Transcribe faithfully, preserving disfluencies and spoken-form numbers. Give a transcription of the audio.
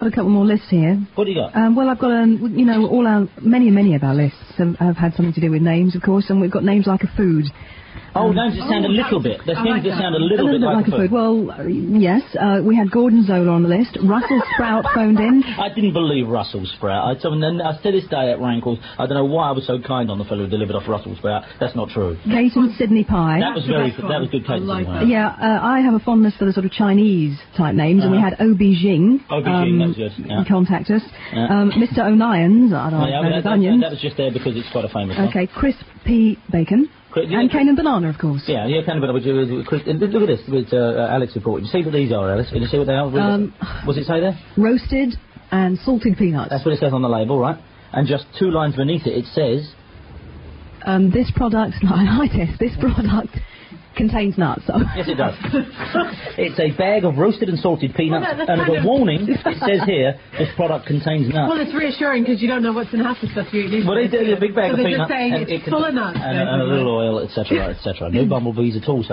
Got a couple more lists here. What do you got? Um, well, I've got, um, you know, all our, many, many of our lists have, have had something to do with names, of course, and we've got names like a food. Oh, um, names that sound oh, a little bit. There's things like that sound a little, a little bit, bit like, like a food. food. Well, uh, yes, uh, we had Gordon Zola on the list. Russell Sprout phoned in. I didn't believe Russell Sprout. I, I, mean, I to this day at Rankles, I don't know why I was so kind on the fellow who delivered off Russell Sprout. That's not true. Kate and Sydney Pie. That was very good. That was good, Kate and Sydney Pie. Yeah, uh, I have a fondness for the sort of Chinese type names, uh-huh. and we had Obi Jing. Obi Jing, um, that was good. Yeah. Contact us. Yeah. Um, Mister O'Nions. I don't well, yeah, know that, onions. That, that was just there because it's quite a famous Okay, one. Crisp P. Bacon. Yeah, and Cane and Banana, of course. Yeah, yeah, Cane and Banana. With, with, with, look at this, with uh, Alex report. You see what these are, Alice? Can you see what they are? Um, What's it say there? Roasted and salted peanuts. That's what it says on the label, right? And just two lines beneath it, it says... Um, this product... I like this. This product contains nuts. So. Yes, it does. It's a bag of roasted and salted peanuts, well, and as a warning, it says here, this product contains nuts. Well, it's reassuring because you don't know what's in half the stuff you eat. Well, it's a big bag so of peanuts. So they're just saying it's it full of nuts. And, and a little oil, et cetera, et cetera. No bumblebees at all, so